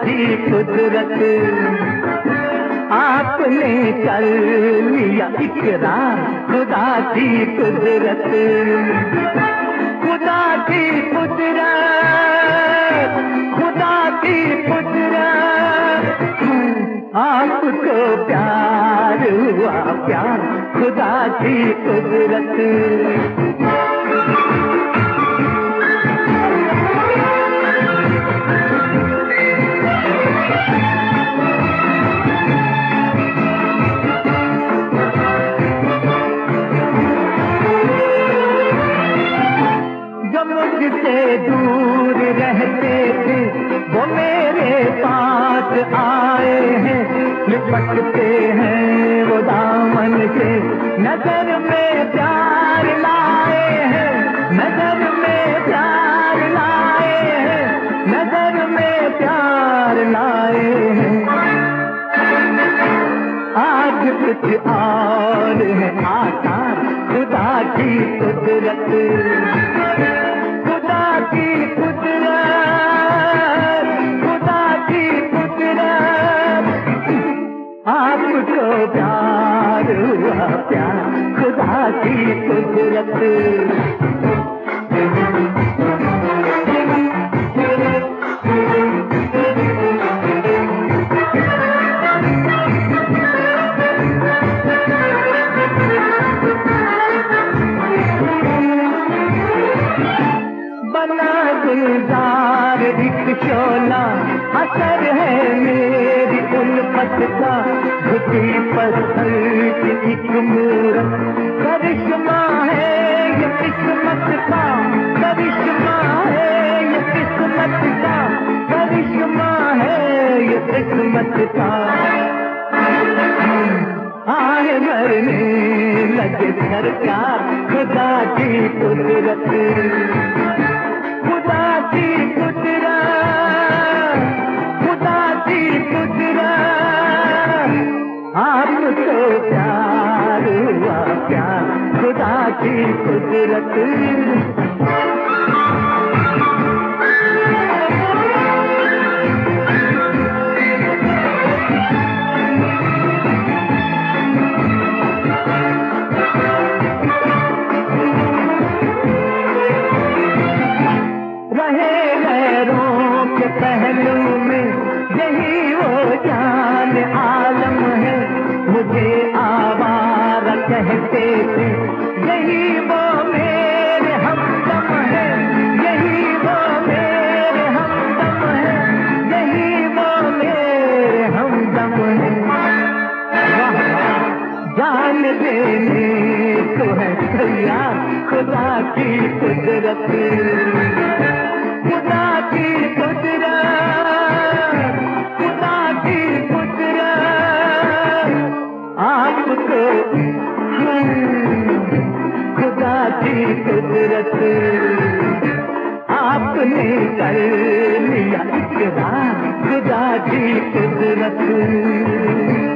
की कुदरत, आपने कर लिया इकरार, खुदा की कुदरत, खुदा की कुदरत, खुदा की कुदरत। आपको प्यार हुआ प्यार, खुदा की कुदरत। मुझसे दूर रहते थे वो मेरे पास आए हैं, लिपटते हैं वो दामन से, नजर में प्यार लाए हैं, नजर में प्यार लाए हैं, नजर में प्यार लाए हैं। आज कुछ और है आसान, खुदा की कुदरत, खुदा की कुदरत, खुदा की कुदरत। आपको प्यार हुआ प्यार, खुदा की कुदरत। बना गुलजार एक शोला, असर है मेरी उल्फत का, झुकी पत्थर की एक मूरत, करिश्मा है ये किस्मत का, करिश्मा है ये किस्मत का, करिश्मा है ये किस्मत का। आए मरने लगे सरकार, खुदा की कुदरत, खुदा की कुदरत, खुदा की कुदरत। आपको प्यार हुआ प्यार, खुदा की कुदरत। पहलू में यही वो जान आलम है, मुझे आवारा कहते थे यही वो मेरे हमदम है, यही वो मेरे हमदम है, यही वो मेरे हमदम है। जान देने को है तैयार, खुदा की कुदरत, खुदा की कुदरत, खुदा की कुदरत। आपको खुदा की कुदरत, आपने कर लिया इकरार, खुदा की कुदरत।